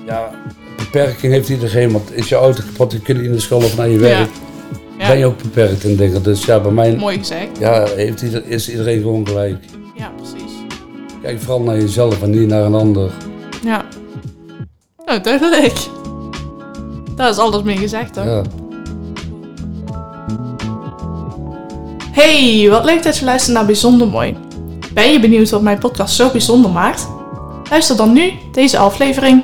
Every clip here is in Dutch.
Ja, beperking heeft iedereen, want is je auto kapot, je kunt niet in de school of naar je werk. Ja. Ben je ook beperkt in dingen. Dus ja, bij mij Mooi gezegd. ja, is iedereen gewoon gelijk. Ja, precies. Kijk vooral naar jezelf en niet naar een ander. Ja. Nou, duidelijk. Daar is alles mee gezegd, hoor. Ja. Hey, wat leuk dat je luistert naar Bijzonder Mooi. Ben je benieuwd wat mijn podcast zo bijzonder maakt? Luister dan nu deze aflevering.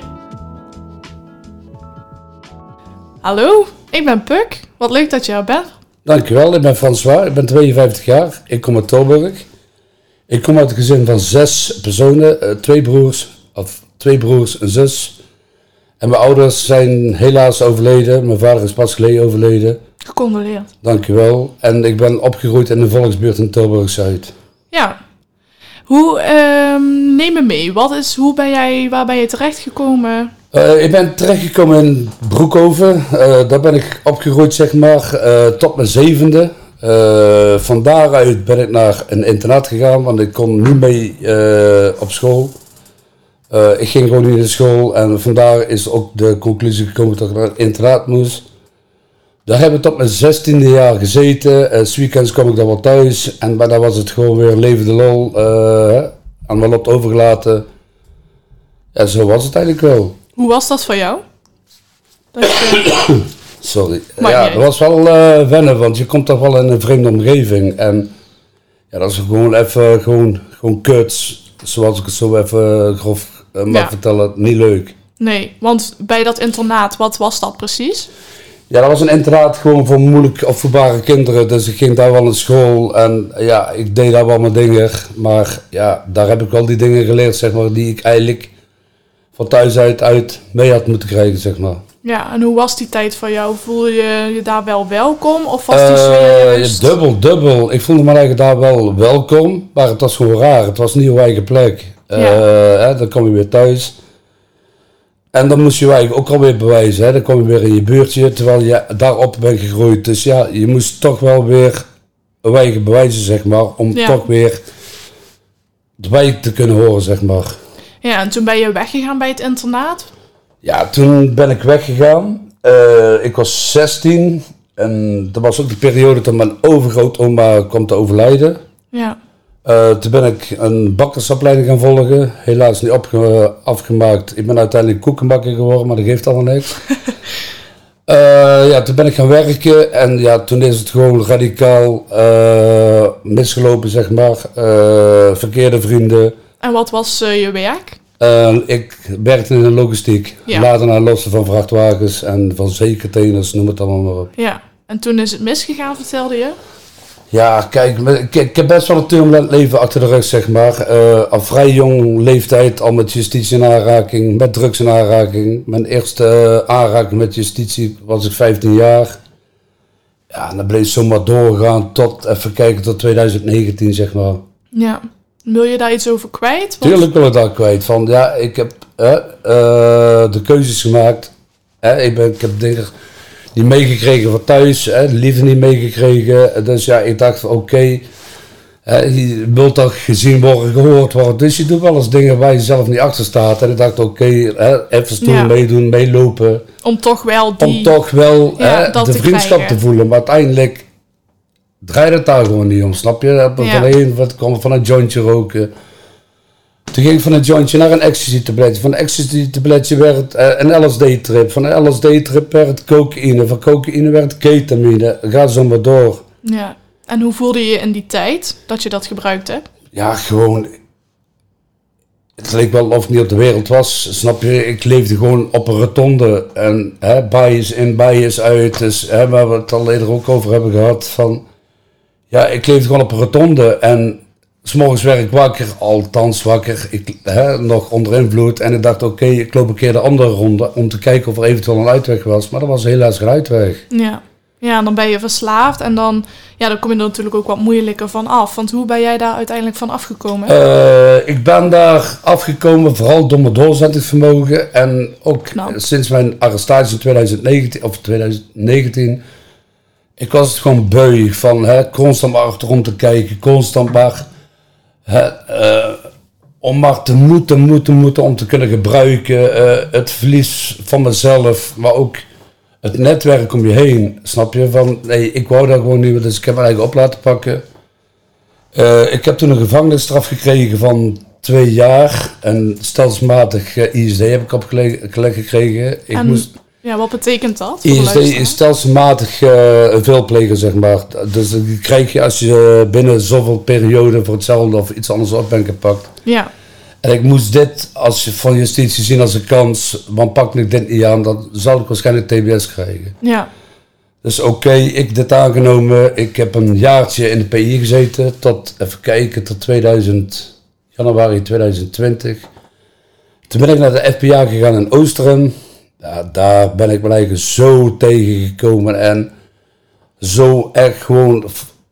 Hallo, ik ben Puk. Wat leuk dat je er bent. Dankjewel, ik ben François, ik ben 52 jaar, ik kom uit Tilburg. Ik kom uit een gezin van 6 personen, 2 broers, een zus. En mijn ouders zijn helaas overleden, mijn vader is pas geleden overleden. Gecondoleerd. Dankjewel. En ik ben opgegroeid in de volksbuurt in Tilburg-Zuid. Ja. Neem me mee. Waar ben je terechtgekomen? Ik ben terechtgekomen in Broekhoven. Daar ben ik opgegroeid, zeg maar, tot mijn 7e. Van daaruit ben ik naar een internaat gegaan, want ik kon niet mee op school. Ik ging gewoon niet naar school en vandaar is ook de conclusie gekomen dat ik naar een internaat moest. Daar heb ik tot mijn 16e jaar gezeten. 's weekends kwam ik dan wel thuis en daar was het gewoon weer levende lol aan mijn lot overgelaten. Ja, zo was het eigenlijk wel. Hoe was dat voor jou? Sorry. Maar ja, nee. dat was wel wennen, want je komt toch wel in een vreemde omgeving. En ja, dat is gewoon even, gewoon kuts. Zoals ik het zo even grof mag vertellen, niet leuk. Nee, want bij dat internaat, wat was dat precies? Ja, dat was een internaat gewoon voor moeilijk opvoedbare kinderen. Dus ik ging daar wel naar school en ja, ik deed daar wel mijn dingen. Maar ja, daar heb ik wel die dingen geleerd, zeg maar, die ik eigenlijk van thuis uit mee had moeten krijgen, zeg maar. Ja, en hoe was die tijd voor jou? Voelde je je daar wel welkom of was die sfeer juist... Dubbel. Ik voelde me eigenlijk daar wel welkom, maar het was gewoon raar. Het was niet jouw eigen plek. Dan kom je weer thuis. En dan moest je eigenlijk ook alweer bewijzen. Hè? Dan kom je weer in je buurtje, terwijl je daarop bent gegroeid. Dus ja, je moest toch wel weer een eigen bewijzen, zeg maar, om toch weer erbij te kunnen horen, zeg maar. Ja, en toen ben je weggegaan bij het internaat? Ja, toen ben ik weggegaan. Ik was 16 en dat was ook de periode dat mijn overgrootoma kwam te overlijden. Ja. Toen ben ik een bakkersopleiding gaan volgen. Helaas niet afgemaakt. Ik ben uiteindelijk koekenbakker geworden, maar dat geeft allemaal niks. Toen ben ik gaan werken en ja, toen is het gewoon radicaal misgelopen, zeg maar. Verkeerde vrienden. En wat was je werk? Ik werkte in de logistiek. Ja. Later naar lossen van vrachtwagens en van zeecontainers, noem het allemaal maar op. Ja, en toen is het misgegaan, vertelde je? Ja, kijk, ik heb best wel een turbulent leven achter de rug, zeg maar. Al vrij jong leeftijd, al met justitie in aanraking, met drugs in aanraking. Mijn eerste aanraking met justitie was ik 15 jaar. Ja, en dat bleef zomaar doorgaan tot, even kijken, tot 2019, zeg maar. Ja. Wil je daar iets over kwijt? Tuurlijk wil ik daar kwijt. Van, ja, ik heb de keuzes gemaakt. Ik heb dingen niet meegekregen van thuis, de liefde niet meegekregen. Dus ja, ik dacht van oké, je wilt toch gezien worden, gehoord worden. Dus je doet wel eens dingen waar je zelf niet achter staat. En ik dacht oké, even stoer meedoen, meelopen. Om toch wel de vriendschap te voelen. Maar uiteindelijk draait het daar gewoon niet om, snap je? Wat kwam van een jointje roken. Toen ging ik van een jointje naar een ecstasy-tabletje. Van een ecstasy-tabletje werd een LSD-trip. Van een LSD-trip werd cocaïne. Van cocaïne werd ketamine. Ga zo maar door. Ja. En hoe voelde je je in die tijd dat je dat gebruikt hebt? Ja, gewoon... Het leek wel of ik niet op de wereld was. Snap je? Ik leefde gewoon op een rotonde. En bias in, bias uit. Dus waar we het al eerder ook over hebben gehad. Van, ja, ik leefde gewoon op een rotonde. En 's morgens werd ik wakker, althans wakker, nog onder invloed. En ik dacht, oké, ik loop een keer de andere ronde om te kijken of er eventueel een uitweg was. Maar er was helaas geen uitweg. Ja. Ja, en dan ben je verslaafd en dan kom je er natuurlijk ook wat moeilijker van af. Want hoe ben jij daar uiteindelijk van afgekomen? Ik ben daar afgekomen vooral door mijn doorzettingsvermogen. En ook sinds mijn arrestatie in 2019, ik was het gewoon beu van constant maar achterom te kijken, constant maar om maar te moeten om te kunnen gebruiken. Het verlies van mezelf, maar ook het netwerk om je heen. Snap je? Van, nee, ik wou dat gewoon niet, dus ik heb mijn eigen op laten pakken. Ik heb toen een gevangenisstraf gekregen van 2 jaar. En stelselmatig ISD heb ik opgelegd gekregen. Ja, wat betekent dat? ISD is stelselmatig een veelpleger, zeg maar. Dus die krijg je als je binnen zoveel periode voor hetzelfde of iets anders op bent gepakt. Ja. En ik moest dit als van justitie zien als een kans. Want pak ik dit niet aan, dan zal ik waarschijnlijk TBS krijgen. Ja. Dus oké, ik dit aangenomen. Ik heb een jaartje in de PI gezeten. Tot januari 2020. Toen ben ik naar de FPA gegaan in Oosteren. Ja, daar ben ik mijn eigen zo tegengekomen. En zo echt gewoon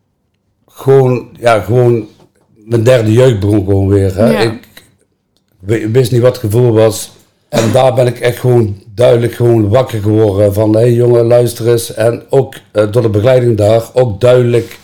mijn derde jeugd begon gewoon weer. Hè. Ja. Ik wist niet wat het gevoel was. En daar ben ik echt gewoon duidelijk gewoon wakker geworden van, hé jongen, luister eens. En ook door de begeleiding daar, ook duidelijk,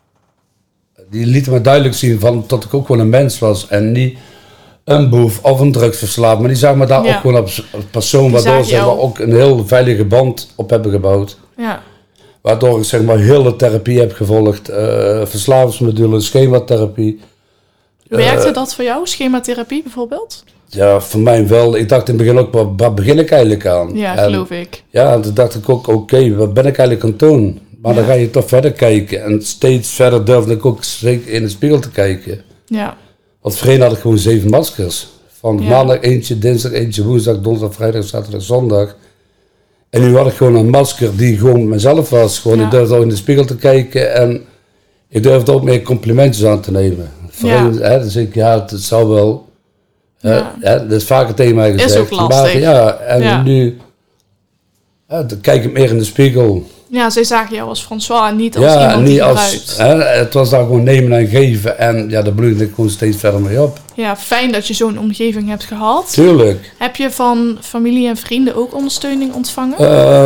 die lieten me duidelijk zien van dat ik ook gewoon een mens was en niet een boef of een drugsverslaafd. Maar die zagen me daar ook gewoon op persoon, waardoor zeg maar, ook een heel veilige band op hebben gebouwd. Ja. Waardoor ik zeg maar hele therapie heb gevolgd, verslavingsmodule, schematherapie. Werkte dat voor jou, schematherapie bijvoorbeeld? Ja, voor mij wel. Ik dacht in het begin ook, waar begin ik eigenlijk aan? Ja, geloof ik. Ja, toen dacht ik ook, oké, wat ben ik eigenlijk aan het doen? Maar dan ga je toch verder kijken. En steeds verder durfde ik ook in de spiegel te kijken. Ja. Want voorheen had ik gewoon 7 maskers. Van maandag eentje, dinsdag eentje, woensdag, donderdag, vrijdag, zaterdag, zondag. En nu had ik gewoon een masker die gewoon mezelf was. Gewoon, ik durfde ook in de spiegel te kijken en ik durfde ook meer complimentjes aan te nemen. Voorheen, dus ik, het zou wel... dat is vaker tegen mij gezegd. Is ook lastig. Maar, nu dan kijk ik meer in de spiegel. Ja, zij zagen jou als François en niet als iemand die gebruikt. Het was daar gewoon nemen en geven en dat bloeide ik gewoon steeds verder mee op. Ja, fijn dat je zo'n omgeving hebt gehad. Tuurlijk. Heb je van familie en vrienden ook ondersteuning ontvangen?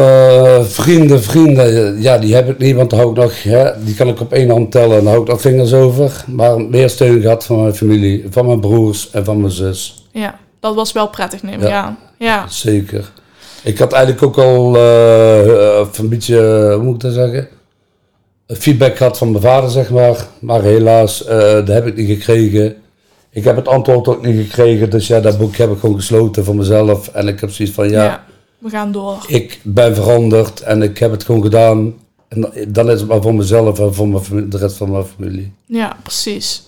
Vrienden, ja, die heb ik niet, want daar hou ik nog, die kan ik op 1 hand tellen en daar hou ik nog vingers over. Maar meer steun gehad van mijn familie, van mijn broers en van mijn zus. Ja, dat was wel prettig, neem ik aan. Ja, zeker. Ik had eigenlijk ook al een beetje, hoe moet ik dat zeggen, feedback gehad van mijn vader, zeg maar. Maar helaas, dat heb ik niet gekregen. Ik heb het antwoord ook niet gekregen, dus ja, dat boek heb ik gewoon gesloten voor mezelf. En ik heb zoiets van, we gaan door. Ik ben veranderd en ik heb het gewoon gedaan. En dan is het maar voor mezelf en voor de rest van mijn familie. Ja, precies.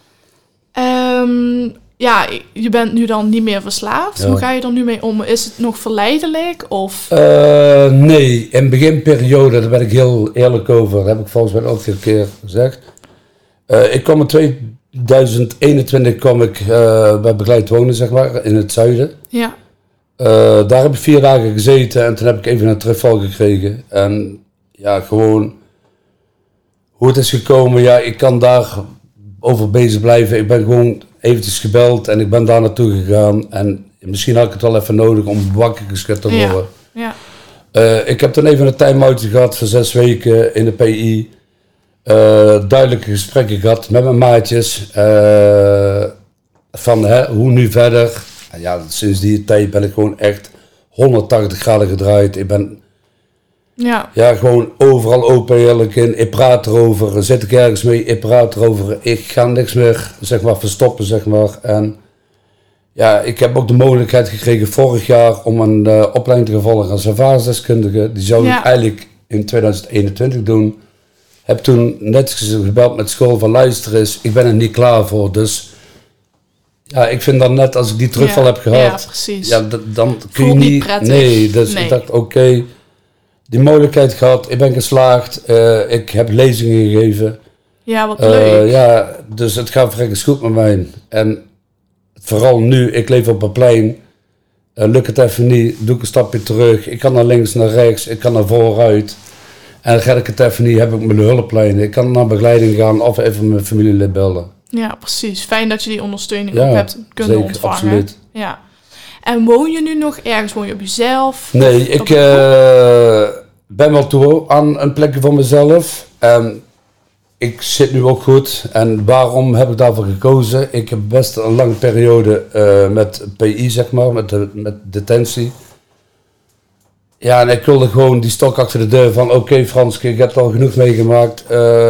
Je bent nu dan niet meer verslaafd. Hoe ga je er nu mee om? Is het nog verleidelijk? Of? Nee, in de beginperiode, daar ben ik heel eerlijk over. Dat heb ik volgens mij ook een keer gezegd. Ik kwam in 2021 bij begeleid wonen, zeg maar, in het zuiden. Ja. Daar heb ik 4 dagen gezeten en toen heb ik even een terugval gekregen. En ja, gewoon hoe het is gekomen, ik kan daar over bezig blijven. Ik ben gewoon eventjes gebeld en ik ben daar naartoe gegaan. En misschien had ik het wel even nodig om wakker geschud te worden. Ja. Ik heb toen even een time-out gehad voor 6 weken in de PI. Duidelijke gesprekken gehad met mijn maatjes. Van hoe nu verder. En ja, sinds die tijd ben ik gewoon echt 180 graden gedraaid. Ik ben gewoon overal open eerlijk in. Ik praat erover. Zit ik ergens mee? Ik praat erover. Ik ga niks meer zeg maar verstoppen, zeg maar. En ja, ik heb ook de mogelijkheid gekregen vorig jaar om een opleiding te volgen als ervaringsdeskundige. Die zou ik eigenlijk in 2021 doen. Heb toen net gebeld met school van luister eens, ik ben er niet klaar voor. Dus ja, ik vind dan net als ik die terugval heb gehad. Ja, precies. Ja, dan kun je niet prettig. Nee, dus ik dacht oké, die mogelijkheid gehad. Ik ben geslaagd. Ik heb lezingen gegeven. Ja, wat leuk. Ja, dus het gaat verrekkers goed met mij. En vooral nu, ik leef op een plein. Lukt het even niet, doe ik een stapje terug. Ik kan naar links, naar rechts, ik kan naar vooruit. En dan ga ik het even niet, heb ik mijn hulplijn. Ik kan naar begeleiding gaan of even mijn familielid bellen. Ja, precies. Fijn dat je die ondersteuning ook hebt kunnen zeker, ontvangen. Absoluut. Ja. En woon je nu nog ergens? Woon je op jezelf? Nee, ik ben wel toe aan een plekje voor mezelf. ik zit nu ook goed. En waarom heb ik daarvoor gekozen? Ik heb best een lange periode met PI, zeg maar, met detentie. Ja, en ik wilde gewoon die stok achter de deur van... Oké, Frans, ik heb er al genoeg meegemaakt.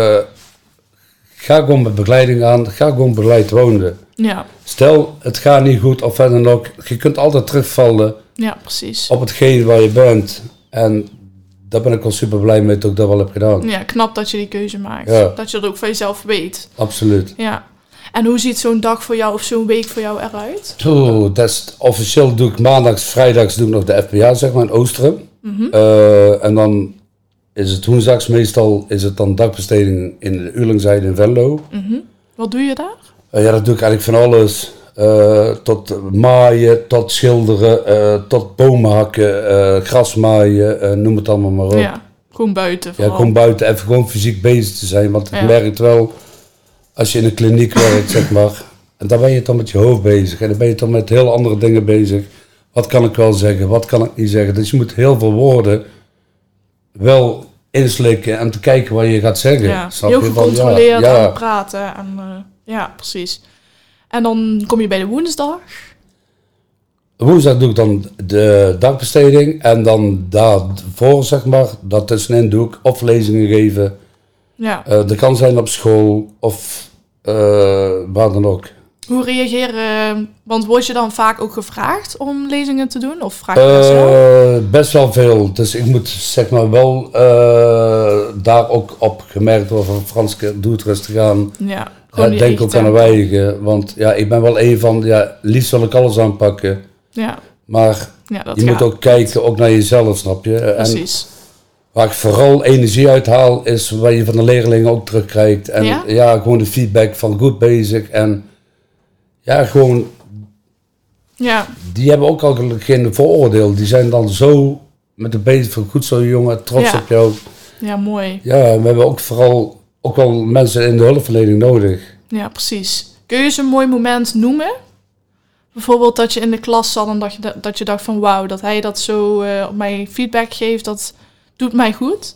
Ga gewoon met begeleiding aan. Ga gewoon begeleid wonen. Ja. Stel, het gaat niet goed of verder nog. Je kunt altijd terugvallen Ja, precies. op hetgeen waar je bent. En daar ben ik wel super blij mee dat ik dat wel heb gedaan. Ja, knap dat je die keuze maakt. Ja. Dat je dat ook van jezelf weet. Absoluut. Ja. En hoe ziet zo'n dag voor jou of zo'n week voor jou eruit? Officieel doe ik maandags, vrijdags doe ik nog de FBA, zeg maar, in Oostrum. En dan is het woensdags meestal is het dan dagbesteding in de Uurlingzijde in Venlo. Wat doe je daar? Ja, dat doe ik eigenlijk van alles. Tot maaien, tot schilderen, tot bomen hakken, gras maaien, noem het allemaal maar op. Ja, gewoon buiten vooral. Ja, gewoon buiten, even gewoon fysiek bezig te zijn. Want ik merk wel, als je in een kliniek werkt, zeg maar, en dan ben je dan met je hoofd bezig. En dan ben je dan met heel andere dingen bezig. Wat kan ik wel zeggen, wat kan ik niet zeggen? Dus je moet heel veel woorden wel inslikken en te kijken wat je gaat zeggen. Ja, Snap heel je? gecontroleerd Ja. aan praten. En, ja, precies. En dan kom je bij de woensdag. Woensdag doe ik dan de dagbesteding en dan daarvoor, zeg maar, daartussenin doe ik of lezingen geven. Ja. Dat kan zijn op school of waar dan ook. Hoe reageren... Want word je dan vaak ook gevraagd om lezingen te doen? Of vraag je dat zelf? Best wel veel. Dus ik moet zeg maar wel daar ook op gemerkt worden van Franske, doe het rustig aan. Ja, gewoon die Denk eigen ook aan de tempo. wijgen. Want ja, ik ben wel een van, ja, liefst wil ik alles aanpakken. Ja, Maar ja dat je moet gaat. ook kijken, ook naar jezelf, snap je? En Precies. waar ik vooral energie uit haal, is wat je van de leerlingen ook terugkrijgt. En Ja? gewoon de feedback van goed bezig. En ja, gewoon, Ja, die hebben ook al geen vooroordeel. Die zijn dan zo met de bezig van goed zo jongen, trots Ja. op jou. ja, mooi. Ja, we hebben ook vooral ook wel mensen in de hulpverlening nodig. Ja, precies. Kun je eens een mooi moment noemen? Bijvoorbeeld dat je in de klas zat en dat je dacht van wauw, dat hij dat zo op mij feedback geeft, dat doet mij goed.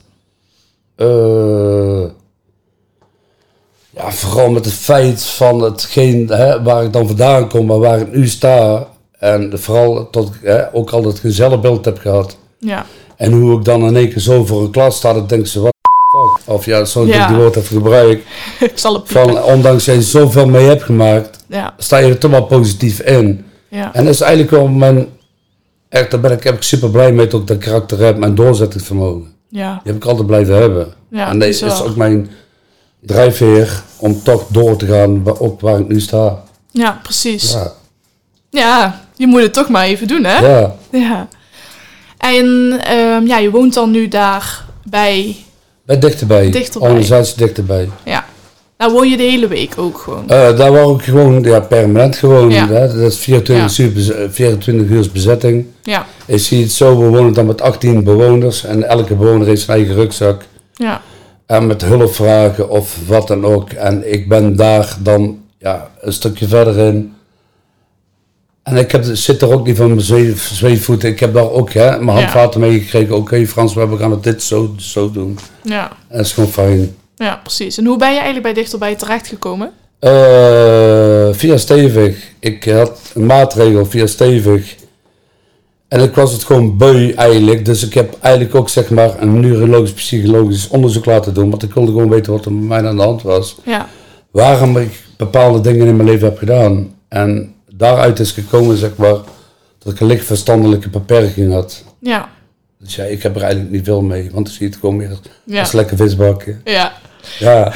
Ja, vooral met het feit van hetgeen waar ik dan vandaan kom, maar waar ik nu sta. En vooral tot ik ook altijd geen zelfbeeld heb gehad. Ja, En hoe ik dan in één keer zo voor een klas sta, dan denk ze, wat fuck. Of ja, zo dat ik die woord even gebruik. ik zal het piepen. Van, ondanks dat je zoveel mee hebt gemaakt, Ja, sta je er toch wel positief in. ja, En dat is eigenlijk wel mijn, echt, daar heb ik super blij mee dat ik dat karakter heb, mijn doorzettingsvermogen. ja. Die heb ik altijd blijven hebben. Ja, en dat bizar. is ook mijn drijfveer om toch door te gaan op waar ik nu sta. Ja, precies. Ja, Ja, je moet het toch maar even doen, hè? ja. Ja. En ja, je woont dan nu daar bij... Bij dichterbij. Dichterbij. Organisatie dichterbij. Ja. Nou woon je de hele week ook gewoon. Daar wou ik gewoon, ja, permanent gewoon. Ja. Hè? Dat is 24 uur bezetting. Ja, Ik zie het zo, we wonen dan met 18 bewoners en elke bewoner heeft zijn eigen rugzak. ja, En met hulpvragen of wat dan ook. En ik ben daar dan ja, een stukje verder in. En ik zit er ook niet van mijn zweefvoeten. Ik heb daar ook mijn handvaten meegekregen. Oké, Frans, we gaan het dit zo doen. ja. En dat is gewoon fijn. Ja, precies. En hoe ben je eigenlijk bij Dichterbij terechtgekomen? Via Stevig. Ik had een maatregel via Stevig. En ik was het gewoon beu eigenlijk. Dus ik heb eigenlijk ook zeg maar een neurologisch-psychologisch onderzoek laten doen. Want ik wilde gewoon weten wat er met mij aan de hand was. Ja, Waarom ik bepaalde dingen in mijn leven heb gedaan. En daaruit is gekomen zeg maar dat ik een licht verstandelijke beperking had. ja, Dus ja, ik heb er eigenlijk niet veel mee. Want dan zie je het gewoon meer ja. als lekker visbakje. Ja. Ja.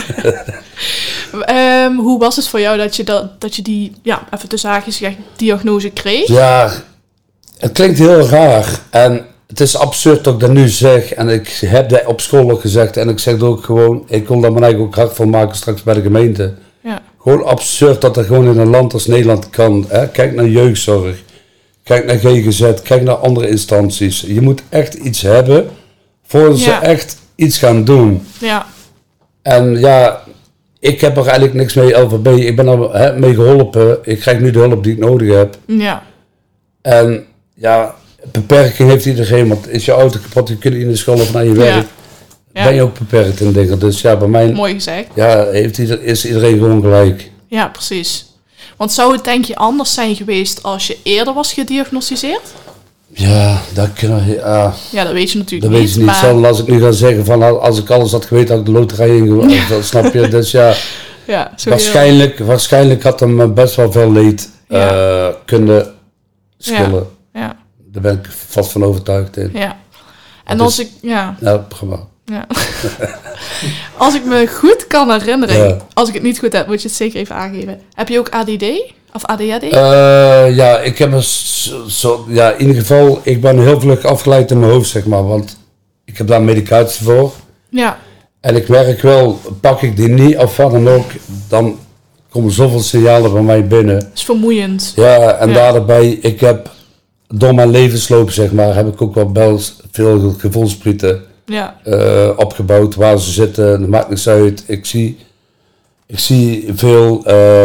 Hoe was het voor jou dat je die, ja, even tussen haakjes gezegd, diagnose kreeg? Ja, het klinkt heel raar. En het is absurd dat ik dat nu zeg. En ik heb dat op school ook gezegd. En ik zeg het ook gewoon, ik wil daar mijn eigen ook hard van maken straks bij de gemeente. Ja, Gewoon absurd dat er gewoon in een land als Nederland kan. Hè? Kijk naar jeugdzorg. Kijk naar GGZ. Kijk naar andere instanties. Je moet echt iets hebben voordat ze Ja. echt iets gaan doen. ja, En ja, ik heb er eigenlijk niks mee, LVB. Ik ben er mee geholpen. Ik krijg nu de hulp die ik nodig heb. ja, En ja, beperking heeft iedereen. Want is je auto kapot, je kunt niet in de school of naar je ja. werk. ben je ook beperkt in dingen. Dus ja, bij mij Mooi gezegd. ja, is iedereen gewoon gelijk. Ja, precies. Want zou het denk je anders zijn geweest als je eerder was gediagnosticeerd? Ja, dat kunnen we... Ja, dat weet je natuurlijk dat niet. weet je niet. Maar... Zelfs als ik nu ga zeggen van als ik alles had geweten, had ik de loterij ingewonnen. Snap je? Dus ja, ja, waarschijnlijk had hem best wel veel leed kunnen schillen. Ja. Daar ben ik vast van overtuigd in. Ja. En als ik... Ja. Ja, prima. Ja. Als ik me goed kan herinneren, als ik het niet goed heb, moet je het zeker even aangeven. Heb je ook ADD? Of ADHD? Ja, ik heb in ieder geval, ik ben heel vlug afgeleid in mijn hoofd, zeg maar, want ik heb daar medicatie voor. Ja. En ik merk wel, pak ik die niet of wat dan ook, dan komen zoveel signalen bij mij binnen. Dat is vermoeiend. Ja, en daarbij, ik heb door mijn levensloop, zeg maar, heb ik ook wel veel gevoelsprieten opgebouwd waar ze zitten. Dat maakt niks uit. Ik zie veel,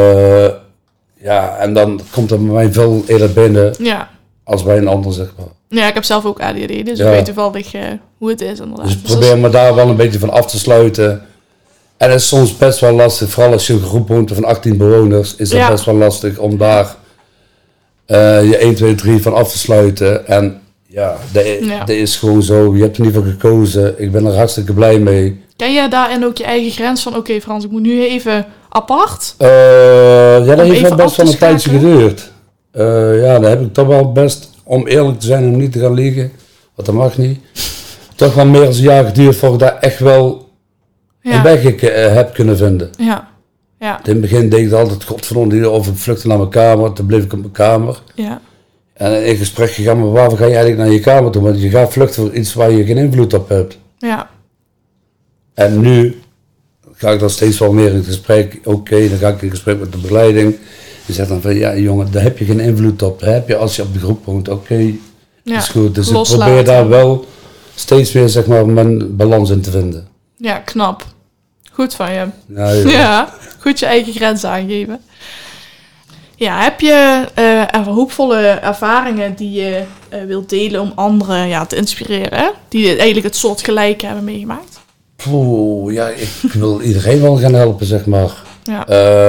en dan komt er bij mij veel eerder binnen als bij een ander, zeg maar. Ja, ik heb zelf ook ADHD, dus ik weet toevallig hoe het is inderdaad. Dus ik probeer me daar wel een beetje van af te sluiten. En het is soms best wel lastig, vooral als je een groep woont van 18 bewoners, is het best wel lastig om daar je 1, 2, 3 van af te sluiten. En dat is gewoon zo, je hebt er niet voor gekozen. Ik ben er hartstikke blij mee. Ken jij daarin ook je eigen grens van, oké, Frans, ik moet nu even apart? Dat heeft wel best wel een tijdje geduurd. Dan heb ik toch wel best, om eerlijk te zijn, om niet te gaan liegen, want dat mag niet, toch wel meer dan een jaar geduurd voordat ik daar echt wel een weg heb kunnen vinden. Ja. In het begin deed ik altijd, godverdomme, of ik vluchtte naar mijn kamer, toen bleef ik op mijn kamer. Ja. En in gesprek gegaan, maar waarvoor ga je eigenlijk naar je kamer toe? Want je gaat vluchten voor iets waar je geen invloed op hebt. Ja. En nu ga ik dan steeds wel meer in gesprek. Oké, dan ga ik in gesprek met de begeleiding. Die zegt dan van, ja jongen, daar heb je geen invloed op. Dat heb je als je op de groep woont. Oké, is goed. Dus ik probeer daar wel steeds weer, zeg maar, mijn balans in te vinden. Ja, knap. Goed van je. Ja, goed je eigen grenzen aangeven. Ja, heb je hoopvolle ervaringen die je wilt delen om anderen te inspireren? Hè? Die eigenlijk het soort gelijke hebben meegemaakt? Ik wil iedereen wel gaan helpen, zeg maar. Ja.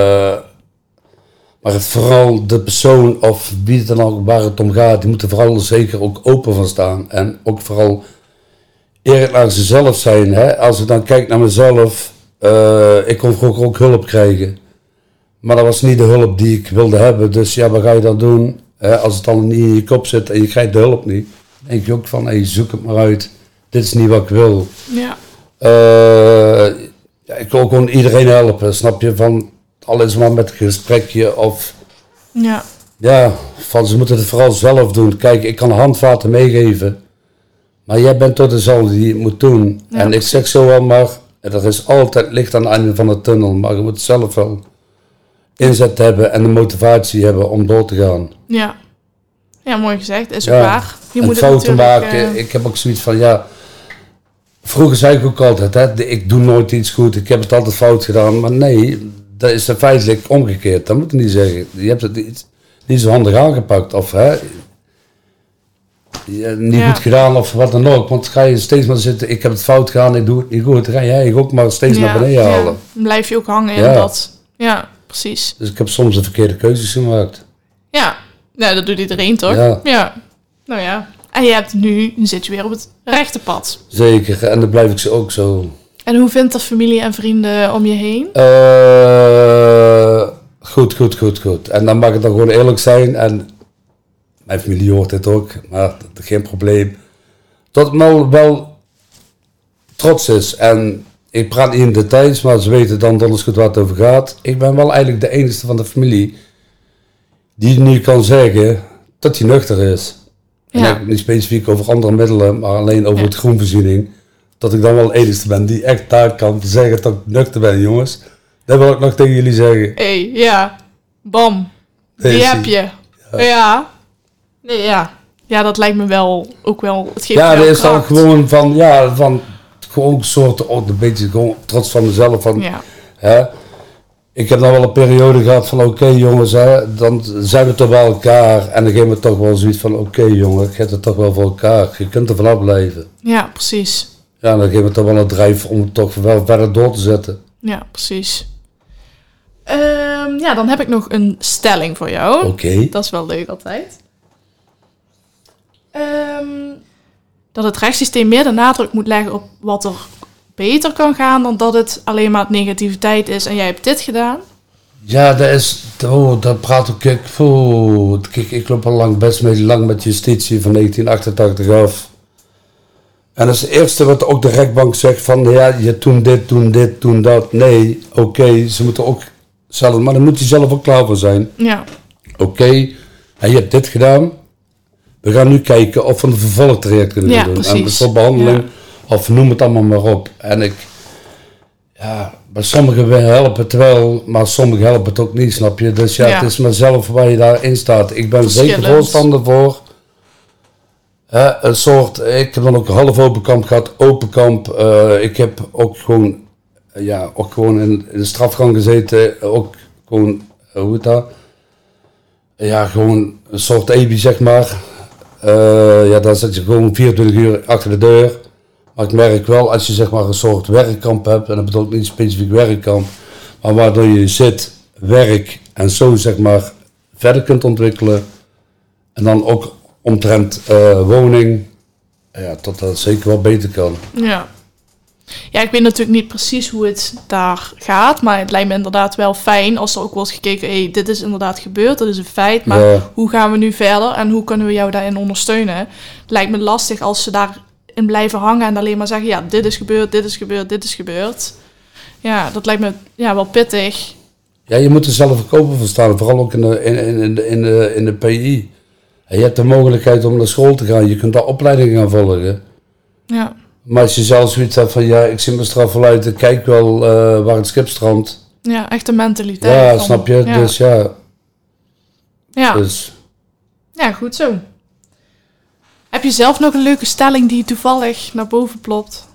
Maar vooral de persoon of wie het dan ook waar het om gaat, die moeten vooral zeker ook open van staan. En ook vooral eerlijk naar zichzelf zijn. Hè? Als ik dan kijk naar mezelf, ik kon vroeger ook hulp krijgen. Maar dat was niet de hulp die ik wilde hebben. Dus ja, wat ga je dan doen? Als het dan niet in je kop zit en je krijgt de hulp niet, dan denk je ook van, hey, zoek het maar uit. Dit is niet wat ik wil. Ja. Ik wil gewoon iedereen helpen, snap je? Van, al is maar met een gesprekje of... van ze moeten het vooral zelf doen. Kijk, ik kan handvaten meegeven. Maar jij bent toch dezelfde die het moet doen. Ja, en ik zeg zo wel maar, er is altijd licht aan het einde van de tunnel. Maar je moet zelf wel inzet hebben en de motivatie hebben om door te gaan. Ja, mooi gezegd. Is ook waar. Je moet fouten maken. Ik heb ook zoiets van, vroeger zei ik ook altijd, hè, ik doe nooit iets goed. Ik heb het altijd fout gedaan. Maar nee, dat is feitelijk omgekeerd. Dat moet je niet zeggen. Je hebt het niet zo handig aangepakt. Of niet goed gedaan of wat dan ook. Want ga je steeds maar zitten, ik heb het fout gedaan, ik doe het niet goed. Dan ga jij ook maar steeds naar beneden halen. Dan blijf je ook hangen in dat. Ja, precies. Dus ik heb soms de verkeerde keuzes gemaakt. Ja, dat doet iedereen toch? Ja. Nou ja. En nu zit je weer op het rechte pad. Zeker, en dan blijf ik ze ook zo. En hoe vindt dat familie en vrienden om je heen? Goed. En dan mag het dan gewoon eerlijk zijn. En mijn familie hoort dit ook, maar geen probleem. Dat het wel trots is. En ik praat niet in details, maar ze weten dan donders goed waar het over gaat. Ik ben wel eigenlijk de enige van de familie die nu kan zeggen dat hij nuchter is. En niet specifiek over andere middelen, maar alleen over het groenvoorziening. Dat ik dan wel de enige ben die echt daar kan zeggen dat ik nuchter ben, jongens. Dat wil ik nog tegen jullie zeggen. Bam. Die heb je. Ja, dat lijkt me wel ook wel. Het geeft dat is dan gewoon van gewoon een soort, een beetje gewoon trots van mezelf. Ik heb dan wel een periode gehad van oké, jongens, dan zijn we toch bij elkaar. En dan geven we toch wel zoiets van oké, jongen, je hebt het toch wel voor elkaar. Je kunt er vanaf blijven. Ja, precies. Ja, dan geeft het toch wel een drijf om het toch wel verder door te zetten. Ja, precies. Dan heb ik nog een stelling voor jou. Oké. Dat is wel leuk altijd. Dat het rechtssysteem meer de nadruk moet leggen op wat er beter kan gaan dan dat het alleen maar negativiteit is en jij hebt dit gedaan. Ja, dat praat ook ik loop al best lang met justitie van 1988 af. En dat is het eerste wat ook de rechtbank zegt van, ja, je doet dit, doe dat. Nee, oké, ze moeten ook zelf, maar dan moet je zelf ook klaar voor zijn. Ja. Oké, en je hebt dit gedaan. We gaan nu kijken of we een vervolgtraject kunnen doen. Precies. En voor behandeling, of noem het allemaal maar op. En bij sommigen helpen het wel, maar sommigen helpen het ook niet, snap je? Dus het is maar zelf waar je daarin staat. Ik ben zeker voorstander voor. Een soort, ik heb dan ook half open kamp gehad, open kamp. Ik heb ook gewoon in de strafgang gezeten. Ook gewoon, hoe heet dat? Ja, gewoon een soort EBI, zeg maar. Daar zit je gewoon 24 uur achter de deur. Maar ik merk wel, als je zeg maar een soort werkkamp hebt, en dat bedoel ik niet specifiek werkkamp, maar waardoor je zit, werk en zo zeg maar verder kunt ontwikkelen. En dan ook omtrent woning, tot dat zeker wel beter kan. Ja. Ja, ik weet natuurlijk niet precies hoe het daar gaat, maar het lijkt me inderdaad wel fijn als er ook wordt gekeken, dit is inderdaad gebeurd, dat is een feit, maar hoe gaan we nu verder en hoe kunnen we jou daarin ondersteunen? Het lijkt me lastig als ze daarin blijven hangen en alleen maar zeggen, ja, dit is gebeurd, dit is gebeurd, dit is gebeurd. Ja, dat lijkt me wel pittig. Ja, je moet er zelf ook open voor staan, vooral ook in de PI. En je hebt de mogelijkheid om naar school te gaan, je kunt daar opleidingen gaan volgen. Ja. Maar als je zelf zoiets hebt van, ik zie mijn straf wel uit, ik kijk wel waar het schip strandt. Ja, echt een mentaliteit. Ja, snap je? Ja. Dus ja. Ja, goed zo. Heb je zelf nog een leuke stelling die toevallig naar boven plopt?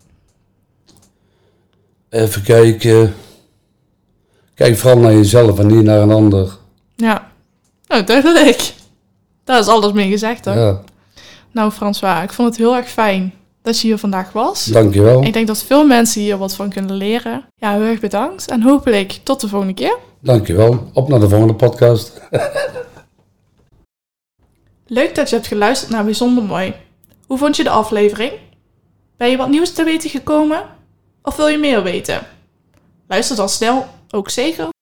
Even kijken. Kijk vooral naar jezelf en niet naar een ander. Ja. Nou, duidelijk. Daar is alles mee gezegd, hoor. Ja. Nou, François, ik vond het heel erg fijn dat je hier vandaag was. Dankjewel. Ik denk dat veel mensen hier wat van kunnen leren. Ja, heel erg bedankt. En hopelijk tot de volgende keer. Dankjewel. Op naar de volgende podcast. Leuk dat je hebt geluisterd naar Bijzonder Mooi. Hoe vond je de aflevering? Ben je wat nieuws te weten gekomen? Of wil je meer weten? Luister dan snel ook zeker